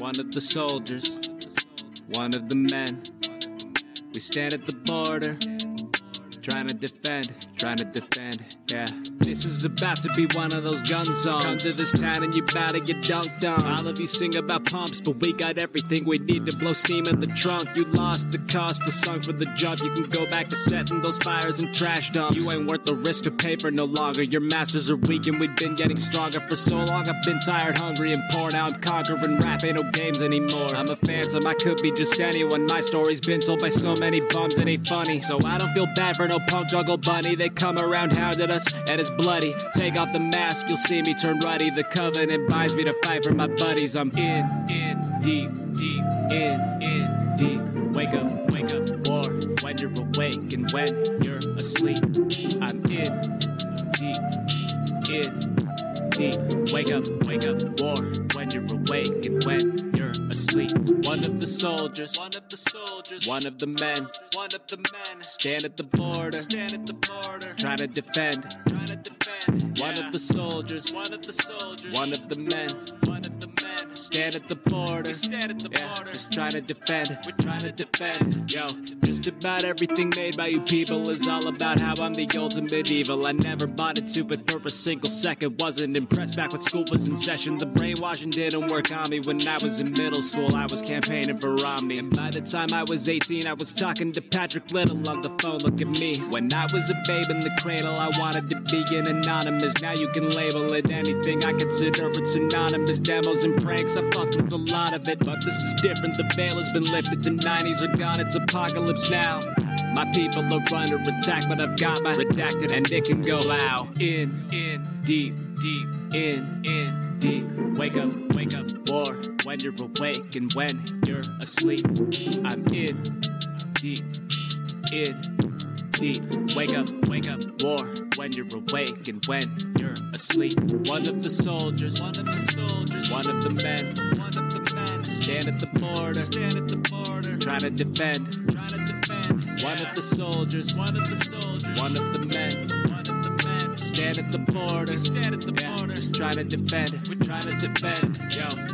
One of the soldiers, one of the men. We stand at the border, trying to defend, yeah. This is about to be one of those gun songs. Come to this town and you bout to get dunked on. All of you sing about pumps, but we got everything we need to blow steam in the trunk. You lost the cost, the song for the jump. You can go back to setting those fires and trash dumps. You ain't worth the risk to paper no longer. Your masters are weak and we've been getting stronger for so long. I've been tired, hungry, and poor. Now I'm conquering rap, ain't no games anymore. I'm a phantom, I could be just anyone. My story's been told by so many bums, it ain't funny. So I don't feel bad for no punk juggle bunny. They come around hounded us, and it's bloody. Take off the mask, you'll see me turn ruddy. The covenant binds me to fight for my buddies. I'm in deep, in deep. Wake up, war. When you're awake and when you're asleep. I'm in deep. Wake up, war. When you're awake and when you're asleep. One of the soldiers, one of the men. Stand at the border, trying to defend. One of the soldiers, one of the men. Stand at the border, just trying to defend. We're trying to defend. Yo, just about everything made by you people is all about how I'm the ultimate evil. I never bought into it for a single second. Wasn't impressed back when school was in session. The brainwashing didn't work on me. When I was in middle school, I was campaigning for Romney. And by the time I was 18, I was talking to Patrick Little on the phone. Look at me. When I was a babe in the cradle, I wanted to be an anonymous. Now you can label it anything. I consider it synonymous. Demos and pranks, I fucked with a lot of it. But this is different, the veil has been lifted. The 90s are gone, it's apocalypse now. My people are under attack, but I've got my redacted and it can go loud. In deep, in deep. Wake up, war. When you're awake and when you're asleep. I'm in deep. Wake up, war. When you're awake and when you're asleep. One of the soldiers, one of the men. Stand at the border, trying to defend. One of the soldiers, one of the men. Stand at the border, just trying to defend. We're trying to defend, yo.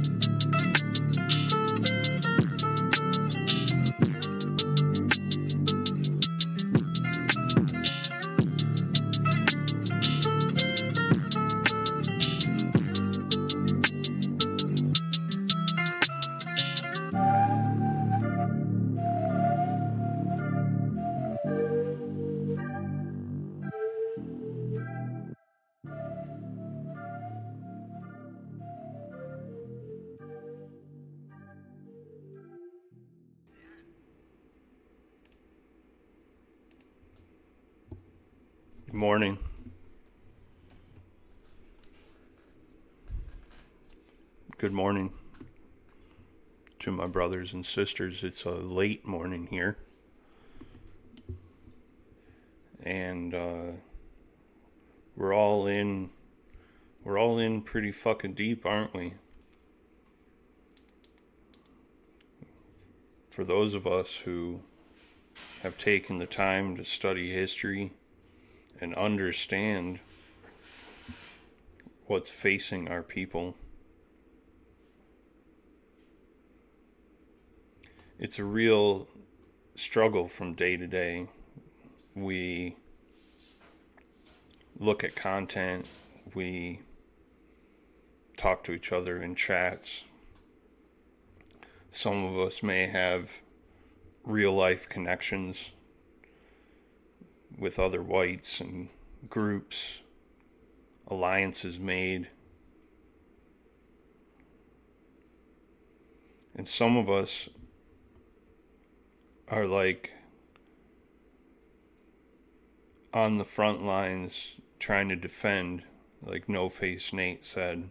Good morning. Good morning to my brothers and sisters. It's a late morning here. And we're all in pretty fucking deep, aren't we? For those of us who have taken the time to study history and understand what's facing our people. It's a real struggle from day to day. We look at content, we talk to each other in chats. Some of us may have real life connections with other whites and groups, alliances made. And some of us are like on the front lines trying to defend, like No Face Nate said,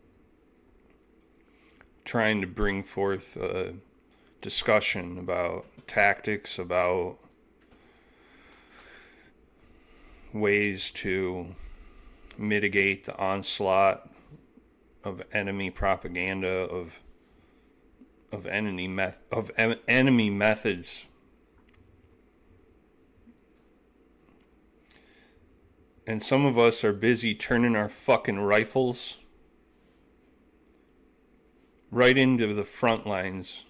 trying to bring forth a discussion about tactics, about ways to mitigate the onslaught of enemy propaganda, of enemy methods. And some of us are busy turning our fucking rifles right into the front lines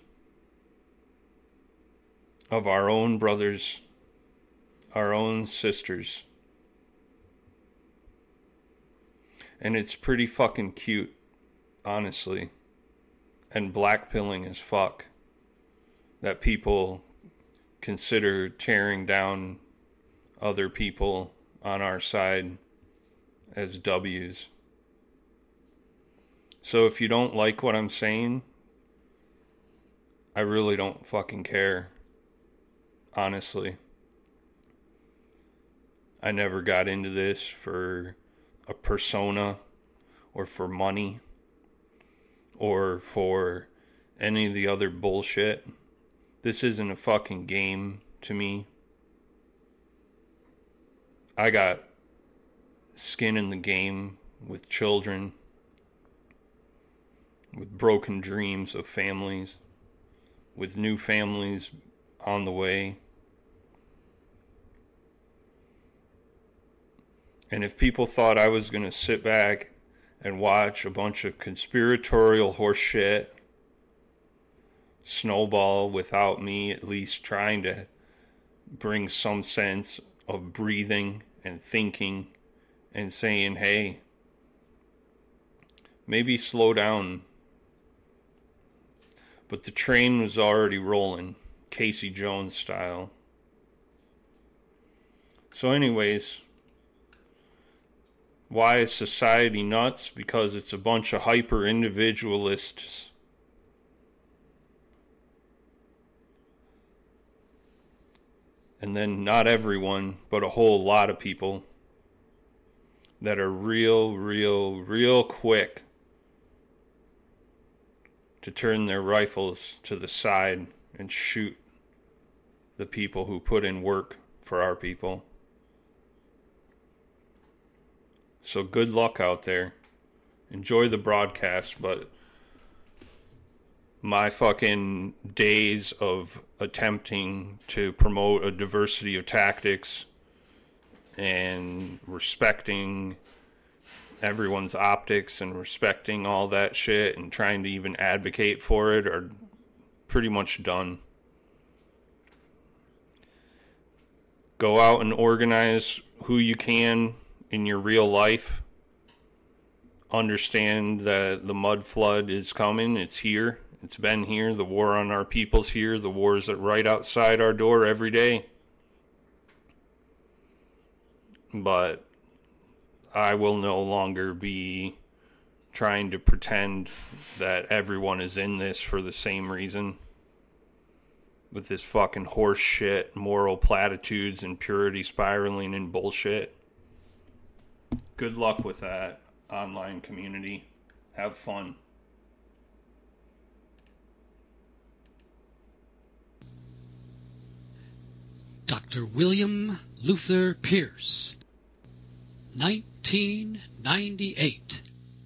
of our own brothers, our own sisters. And it's pretty fucking cute, honestly. And blackpilling as fuck that people consider tearing down other people on our side as W's. So if you don't like what I'm saying, I really don't fucking care. Honestly. I never got into this for a persona or for money or for any of the other bullshit. This isn't a fucking game to me. I got skin in the game with children, with broken dreams of families, with new families on the way. And if people thought I was going to sit back and watch a bunch of conspiratorial horse shit snowball without me at least trying to bring some sense of breathing and thinking and saying, hey, maybe slow down. But the train was already rolling, Casey Jones style. So anyways, why is society nuts? Because it's a bunch of hyper-individualists. And then not everyone, but a whole lot of people that are real quick to turn their rifles to the side and shoot the people who put in work for our people. So good luck out there. Enjoy the broadcast, but my fucking days of attempting to promote a diversity of tactics and respecting everyone's optics and respecting all that shit and trying to even advocate for it are pretty much done. Go out and organize who you can in your real life. Understand that the mud flood is coming. It's here. It's been here. The war on our people's here. The war is right outside our door every day. But I will no longer be trying to pretend that everyone is in this for the same reason. With this fucking horse shit, moral platitudes, and purity spiraling and bullshit. Good luck with that, online community. Have fun. Dr. William Luther Pierce, 1998.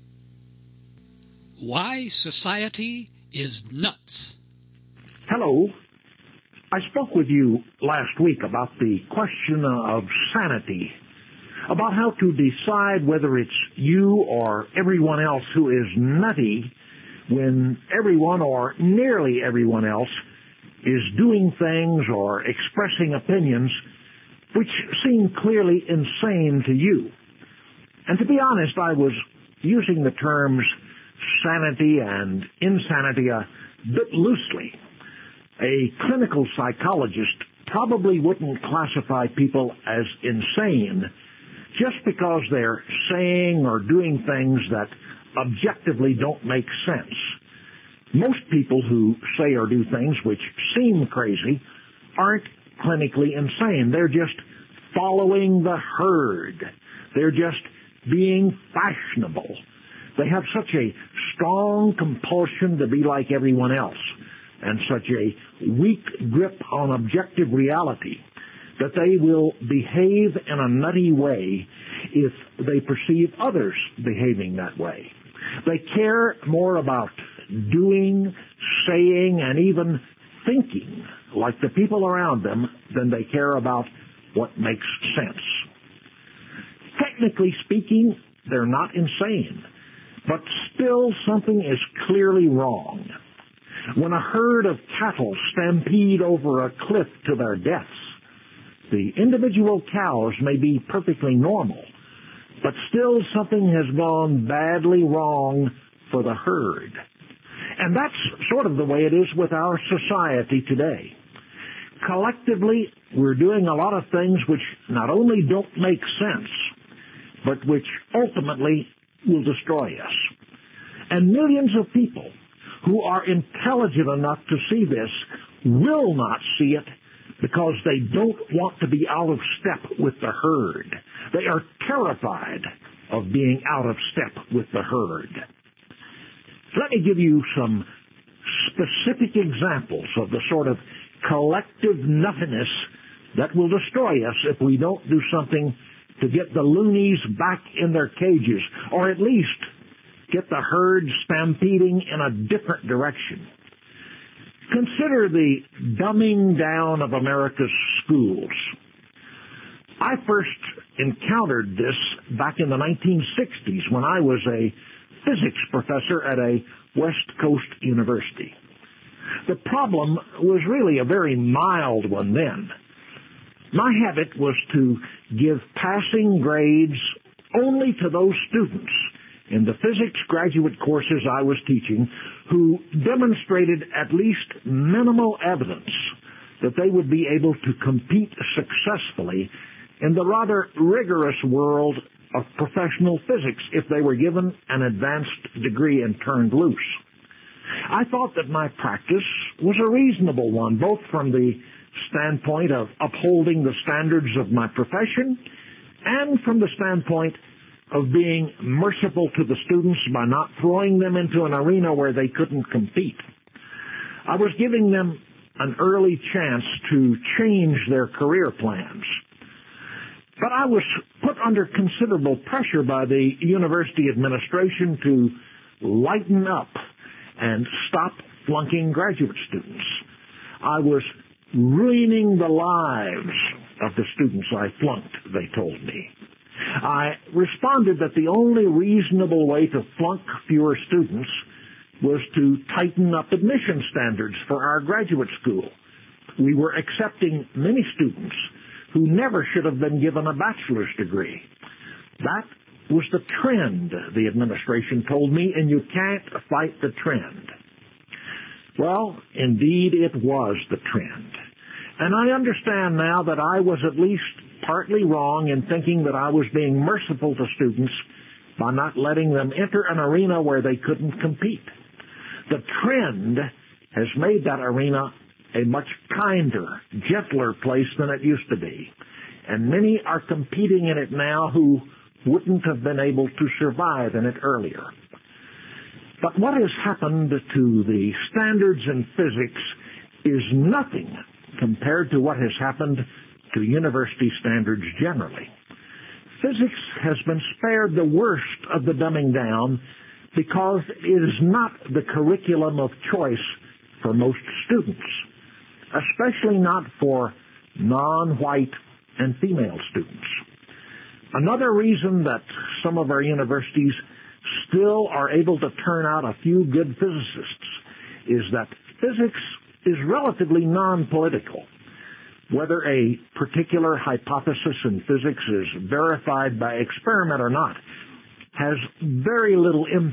Why Society is Nuts. Hello. I spoke with you last week about the question of sanity, about how to decide whether it's you or everyone else who is nutty when everyone or nearly everyone else is doing things or expressing opinions which seem clearly insane to you. And to be honest, I was using the terms sanity and insanity a bit loosely. A clinical psychologist probably wouldn't classify people as insane just because they're saying or doing things that objectively don't make sense. Most people who say or do things which seem crazy aren't clinically insane. They're just following the herd. They're just being fashionable. They have such a strong compulsion to be like everyone else and such a weak grip on objective reality that they will behave in a nutty way if they perceive others behaving that way. They care more about doing, saying, and even thinking like the people around them than they care about what makes sense. Technically speaking, they're not insane. But still something is clearly wrong. When a herd of cattle stampede over a cliff to their deaths, the individual cows may be perfectly normal, but still something has gone badly wrong for the herd. And that's sort of the way it is with our society today. Collectively, we're doing a lot of things which not only don't make sense, but which ultimately will destroy us. And millions of people who are intelligent enough to see this will not see it because they don't want to be out of step with the herd. They are terrified of being out of step with the herd. Let me give you some specific examples of the sort of collective nothingness that will destroy us if we don't do something to get the loonies back in their cages, or at least get the herd stampeding in a different direction. Consider the dumbing down of America's schools. I first encountered this back in the 1960s when I was a physics professor at a West Coast university. The problem was really a very mild one then. My habit was to give passing grades only to those students in the physics graduate courses I was teaching who demonstrated at least minimal evidence that they would be able to compete successfully in the rather rigorous world of professional physics if they were given an advanced degree and turned loose. I thought that my practice was a reasonable one, both from the standpoint of upholding the standards of my profession and from the standpoint of being merciful to the students by not throwing them into an arena where they couldn't compete. I was giving them an early chance to change their career plans. But I was put under considerable pressure by the university administration to lighten up and stop flunking graduate students. I was ruining the lives of the students I flunked, they told me. I responded that the only reasonable way to flunk fewer students was to tighten up admission standards for our graduate school. We were accepting many students who never should have been given a bachelor's degree. That was the trend, the administration told me, and you can't fight the trend. Well, indeed it was the trend. And I understand now that I was at least partly wrong in thinking that I was being merciful to students by not letting them enter an arena where they couldn't compete. The trend has made that arena a much kinder, gentler place than it used to be. And many are competing in it now who wouldn't have been able to survive in it earlier. But what has happened to the standards in physics is nothing compared to what has happened to university standards generally. Physics has been spared the worst of the dumbing down because it is not the curriculum of choice for most students, especially not for non-white and female students. Another reason that some of our universities still are able to turn out a few good physicists is that physics is relatively non-political. Whether a particular hypothesis in physics is verified by experiment or not has very little impact